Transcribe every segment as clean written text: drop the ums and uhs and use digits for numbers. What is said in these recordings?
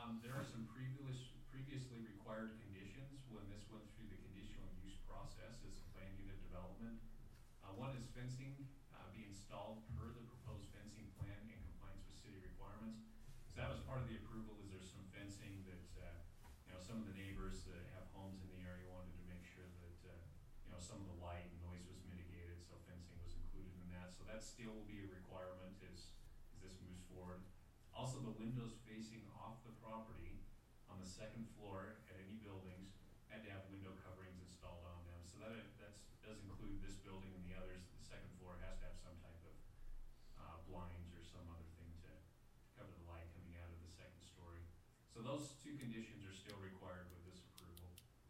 There are some previously required conditions when this went through the conditional use process as a planned unit development. One is fencing be installed per the proposed fencing plan in compliance with city requirements. So that was part of the approval. Is there's some fencing that some of the neighbors that have homes in the area wanted to make sure that some of the light and noise was mitigated, so fencing was included in that. So that still will be a requirement as this moves forward. Also, the windows facing off the property on the second floor at any buildings had to have window coverings installed on them. So that does include this building and the others. The second floor has to have some type of blinds or some other thing to cover the light coming out of the second story. So those two conditions are still required with this approval.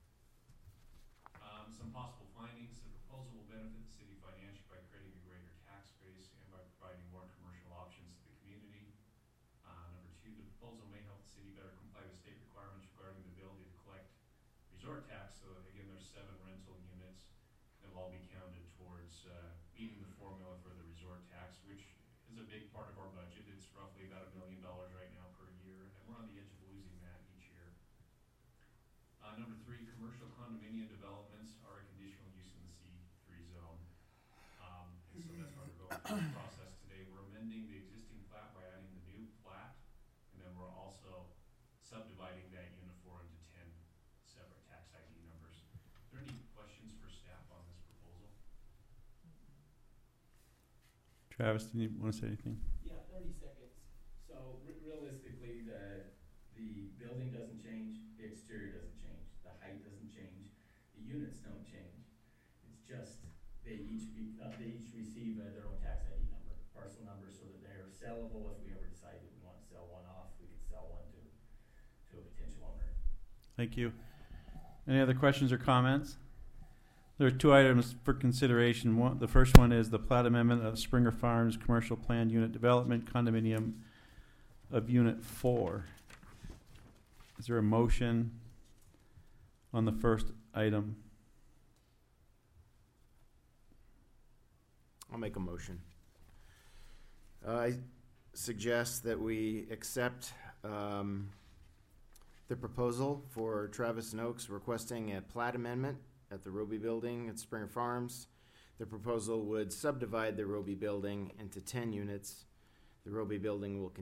Some possible findings. The proposal will benefit the city financially by creating a greater tax base and by providing more commercial options to the community. Number two, the proposal may help the city better comply with state requirements regarding the ability to collect resort tax. So again, there's 7 rental units that will all be counted towards meeting the formula for the resort tax, which is a big part of our budget. It's roughly about $1 million right now per year, and we're on the edge of losing that each year. Number 3, commercial condominium developments are a conditional use in the C3 zone. And so that's why we're going through the process today. We're amending the existing plat by adding the new plat, and then we're also subdividing that unit 4 into 10 separate tax ID numbers. Are there any questions for staff on this proposal? Travis, do you want to say anything? Yeah, 30 seconds. So realistically, the building doesn't change, the exterior doesn't change, the height doesn't change, the units don't change. It's just they each receive their own tax ID number, parcel number, so that they're sellable. If we ever decide that we want to sell one off, we could sell one to a potential owner. Thank you. Any other questions or comments? There are 2 items for consideration. The first one is the plat amendment of Springer Farms Commercial Planned Unit Development Condominium of Unit 4. Is there a motion on the first item? I'll make a motion. I suggest that we accept the proposal for Travis and Oaks requesting a plat amendment at the Roby Building at Springer Farms. The proposal would subdivide the Roby Building into 10 units. The Roby Building will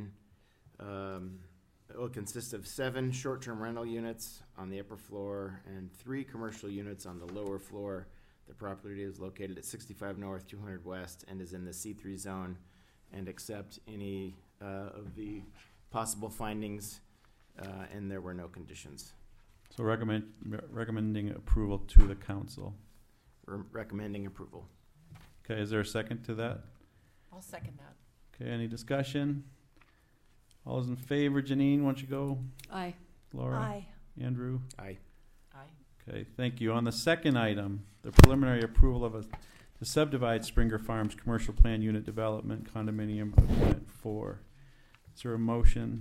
consist of 7 short-term rental units on the upper floor and 3 commercial units on the lower floor. The property is located at 65 North, 200 West, and is in the C3 zone, and accept any of the possible findings, and there were no conditions. So recommending approval to the council. We're recommending approval. Okay, is there a second to that? I'll second that. Okay, any discussion? All those in favor, Janine, why don't you go? Aye. Laura? Aye. Andrew? Aye. Aye. Okay, thank you. On the second item, the preliminary approval to subdivide Springer Farms Commercial Plan Unit Development Condominium of Unit 4. Is there a motion?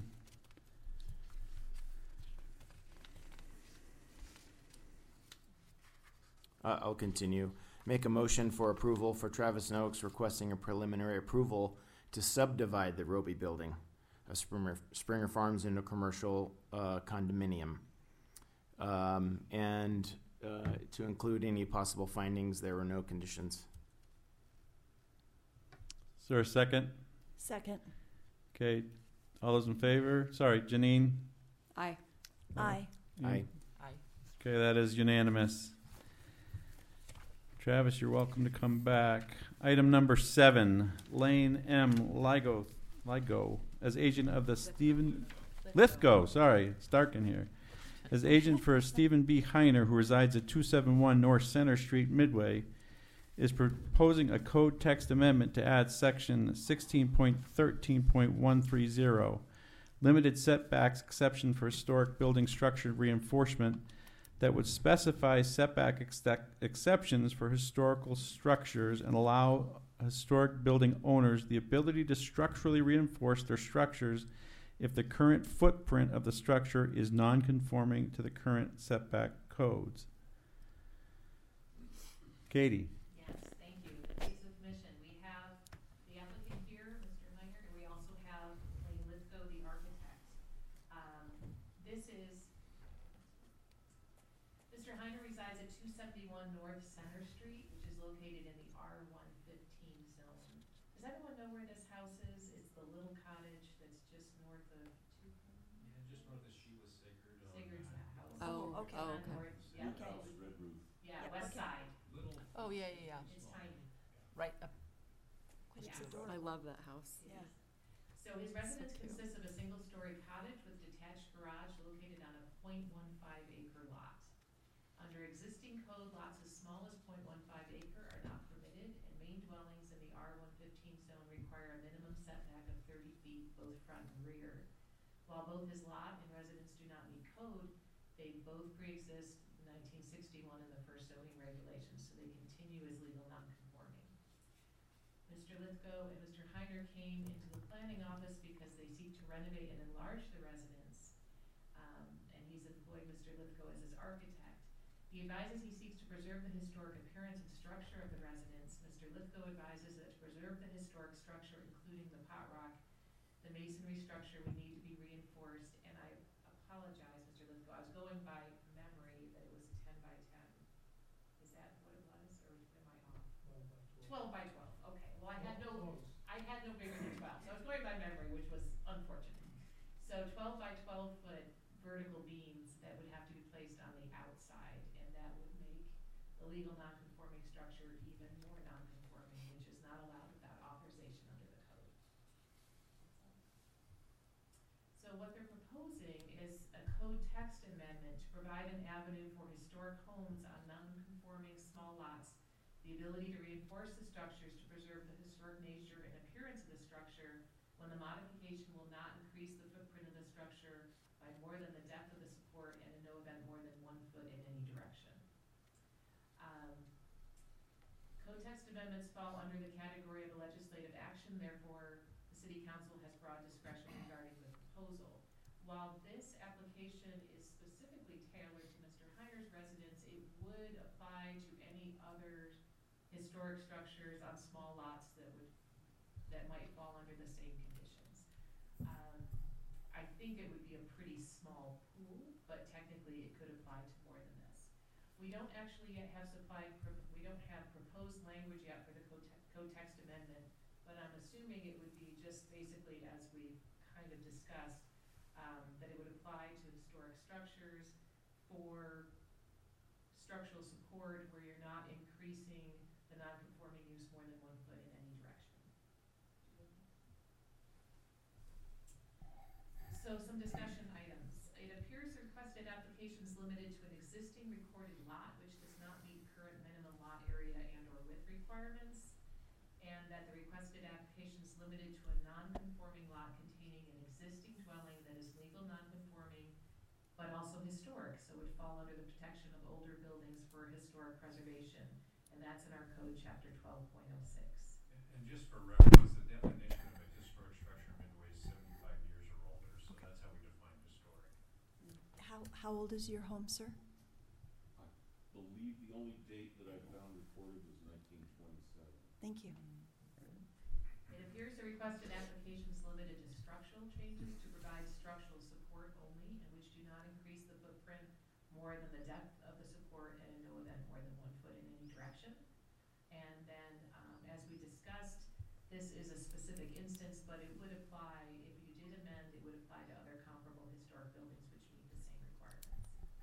I'll continue. Make a motion for approval for Travis and Oaks requesting a preliminary approval to subdivide the Roby Building of Springer Farms into a commercial condominium. And to include any possible findings, there were no conditions. Is there a second? Second. Okay, all those in favor? Sorry, Janine? Aye. Laura? Aye. Aye. Aye. Okay, that is unanimous. Travis, you're welcome to come back. Item number 7, Lane M. Ligo, as agent of the Lithgow, sorry, it's dark in here. As agent for Stephen B. Heiner, who resides at 271 North Center Street, Midway, is proposing a code text amendment to add section 16.13.130, limited setbacks exception for historic building structure reinforcement, that would specify setback exceptions for historical structures and allow historic building owners the ability to structurally reinforce their structures if the current footprint of the structure is non-conforming to the current setback codes. Katie. Yes, thank you. Case of commission. We have the applicant here, Mr. Heiner, and we also have Lane Lithgow, the architect. resides at 271 North Center Street, which is located in the R115 zone. Does everyone know where this house is? It's the little cottage that's just north of Yeah, just north of Sheila Sigurd on. Sigurd's house. Oh, okay. On Okay. north, yeah, Okay. Red roof. yeah, Yep, west okay. side. Little. Oh, yeah, yeah, yeah. It's small. tiny. Right up. Yeah. It's adorable. I love that house. Yeah. So his residence cute. consists of a single-story cottage with detached garage located on a .15 acre lot. Under existing code, lots as small as .15 acre are not permitted, and main dwellings in the R115 zone require a minimum setback of 30 feet, both front and rear. While both his lot and residence do not meet code, they both pre-exist 1961 in the first zoning regulations, so they continue as legal non-conforming. Mr. Lithgow and Mr. Heiner came into the planning office because they seek to renovate and enlarge the residence, and he's employed Mr. Lithgow as his architect. He advises he seeks to preserve the historic appearance and structure of the residence. Mr. Lithgow advises that to preserve the historic structure, including the pot rock, the masonry structure would need to be reinforced, and I apologize, Mr. Lithgow, I was going by memory that it was 10 by 10. Is that what it was, or am I off? 12 by 12, okay. Well, I had no bigger than 12, so I was going by memory, which was unfortunate. So 12 by 12 foot vertical beams that would have to be placed on the outside, and that would make the legal non-conforming structure even more non-conforming, which is not allowed without authorization under the code. So what they're proposing is a code text amendment to provide an avenue for historic homes on non-conforming small lots, the ability to reinforce the structures to preserve the historic nature and appearance of the structure when the modification will not increase the footprint of the structure by more than the depth of the support and in no event more than 1 foot in any direction. Code text amendments fall under the category of a legislative action, therefore the City Council has broad discretion regarding the proposal. While this application is specifically tailored to Mr. Heiner's residence, it would apply to any other historic structures on small lots that might fall under the same conditions. I think it would be a pretty small pool, but technically it could apply to more than this. We don't actually yet have we don't have proposed language yet for the code text amendment, but I'm assuming it would be just basically as we've kind of discussed, that it would apply to historic structures for structural support where you're not increasing the non-conforming use more than 1 foot in any direction. So some discussion items. It appears the requested application is limited to an existing recorded lot which does not meet current minimum lot area and or width requirements, and that the requested application is limited to a non-conforming lot containing an existing dwelling that is legal non-conforming but also historic, so would fall under the protection of older buildings for historic preservation, and that's in our code chapter 12.06. And just for reference, the definition of a historic structure midway is 75 years or older, so that's how we define historic. How old is your home, sir? I believe the only date that I found recorded was 1927. Thank you. It appears the requested application is limited to structural changes to provide structural support only, and which do not increase the footprint more than the depth of the support and in no event more than 1 foot in any direction. And then, as we discussed, this is a specific instance, but it would apply, if you did amend, it would apply to other comparable historic buildings which meet the same requirements.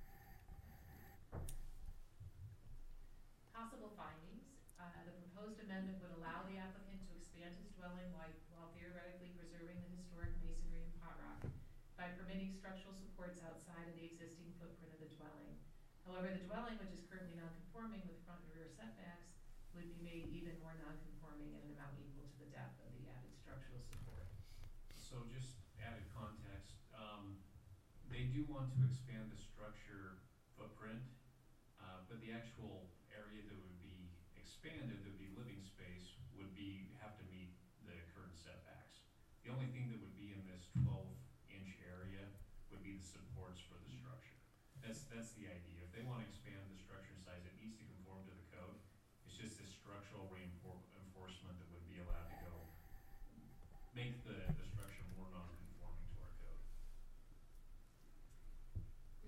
Possible findings. The proposed amendment would allow the applicant to expand his dwelling while theoretically preserving the historic masonry and pot rock by permitting structural supports outside of the existing footprint of the dwelling. However, the dwelling, which is currently non-conforming with front and rear setbacks, would be made even more non-conforming in an amount equal to the depth of the added structural support. So just added context, they do want to expand the structure footprint, but the actual area that would be expanded, that would be living space, would have to meet the current setbacks. The only thing that would be in this 12-inch area would be the supports for the structure. That's the idea. If they want to expand the structure size, it needs to conform to the code. It's just this structural reinforcement that would be allowed to go make the structure more non-conforming to our code. Restricting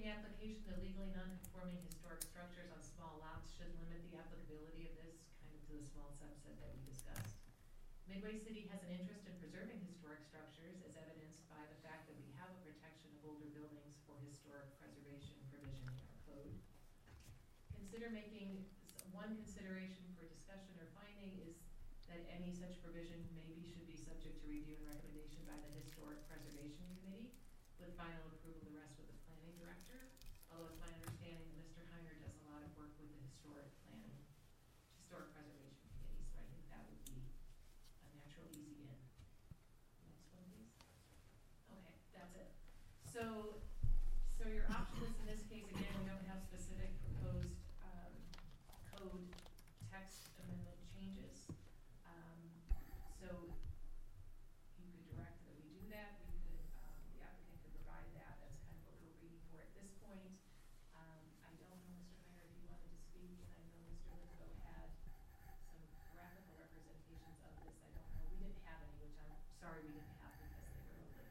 Prohibiting application of legally non-conforming historic structures on small lots should limit the applicability of this kind of to the small subset that we discussed. Midway City has an interest in preserving historic structures as evidenced by the fact that we have a protection of older buildings for historic preservation provision in our code. Consider making, one consideration for discussion or finding is that any such provision should be subject to review and recommendation by the Historic Preservation Committee, with final approval of the rest with the planning director. Although it's my understanding that Mr. Heiner does a lot of work with the historic preservation committee, so I think that would be a natural easy in. Next one, please. Okay, that's it. So your options in this case, again, we don't have specific proposed code text amendment changes. So you could direct that we do that. We could, the applicant could provide that. That's kind of what we're reading for at this point. I don't know, Mr. Heiner, if you wanted to speak, and I know Mr. Lithgow had some graphical representations of this. I don't know. We didn't have any, which I'm sorry we didn't have because they were loaded.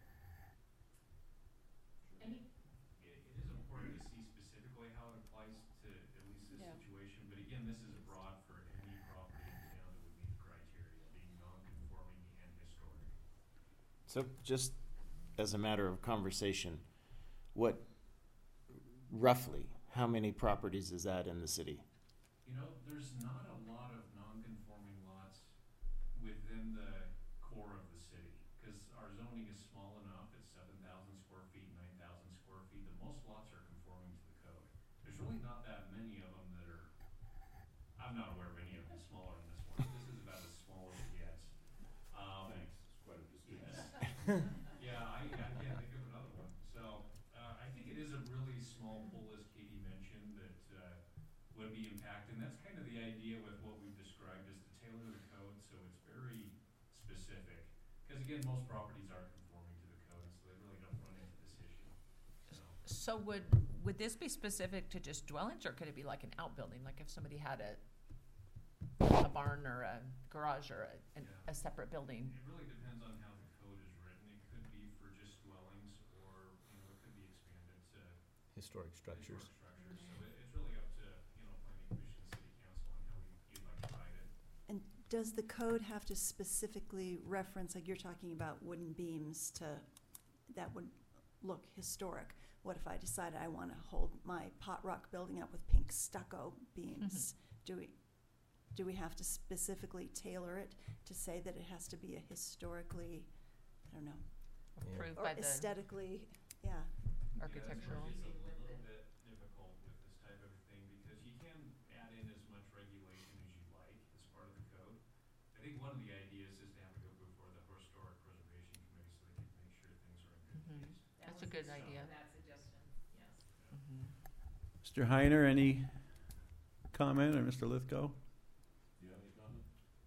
Any? It is important to see specifically how it applies to at least this situation, but again, this is broad for any property in town that would meet the criteria, being non-conforming and historic. So just as a matter of conversation, roughly, how many properties is that in the city? You know, there's not a lot of non-conforming lots within the core of the city, because our zoning is small enough. It's 7,000 square feet, 9,000 square feet, that most lots are conforming to the code. There's really not that many of them that are, I'm not aware of any of them smaller than this one. This is about as small as it gets. Thanks, it's quite a distinction. Yeah, I can't think of another one. So, I think it is a really small pool, as Katie mentioned, that, would be impacted. And that's kind of the idea with what we've described, is to tailor the code so it's very specific. Because again, most properties are conforming to the code, so they really don't run into this issue. So would this be specific to just dwellings, or could it be like an outbuilding, like if somebody had a barn or a garage or a separate building? It really depends on how the code is written. It could be for just dwellings, or, you know, it could be expanded to Historic structures. historic structures. So it's really up to, you know, planning commission, city council, on how you'd like to write it. And does the code have to specifically reference, like you're talking about wooden beams that would look historic? What if I decide I want to hold my pot rock building up with pink stucco beams? Do we have to specifically tailor it to say that it has to be a historically, I don't know, Approved or by the aesthetically, yeah. architectural? Yeah, it's a little bit difficult with this type of thing, because you can add in as much regulation as you like as part of the code. I think one of the ideas is to have it go before the Historic Preservation Committee, so they can make sure things are in good taste. That's a good idea. That suggestion, yes. Mr. Heiner, any comment, or Mr. Lithgow? Do you have any comment?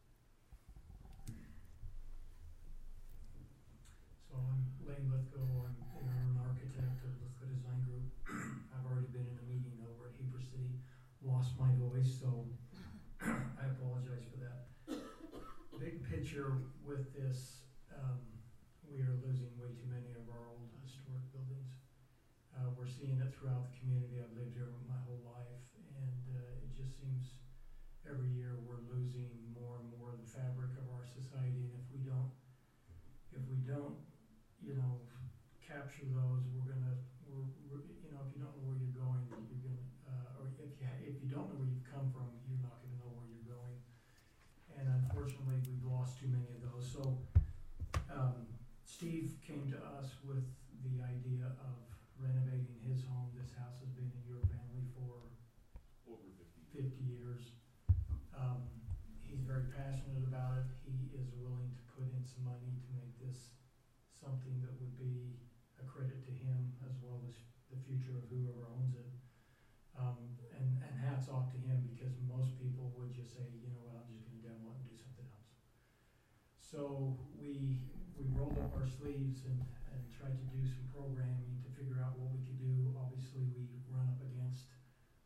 So I'm Lane Lithgow, I'm an architect of Lithgow Design Group. I've already been in a meeting over at Heber City, lost my voice, so I apologize for that. Big picture with this, we are losing way too many of our old historic buildings. We're seeing it throughout the community. I've lived here my whole life, and it just seems every year we're losing more and more of the fabric of our society, and if we don't, you know, capture those, we're you know, if you don't know where you're going, you're gonna, or if you don't know where you've come from, you're not gonna know where you're going. And unfortunately, we've lost too many of those. So, Steve came to us with the idea of renovating his home. This house has been in your family for Over 50. 50 years. He's very passionate about it. He is willing to put in some money to make this something that would be a credit to him as well as the future of whoever owns it. And hats off to him, because most people would just say, you know what, I'm just going to demo it and do something else. So we rolled up our sleeves and tried to do some programming to figure out what we could do. Obviously, we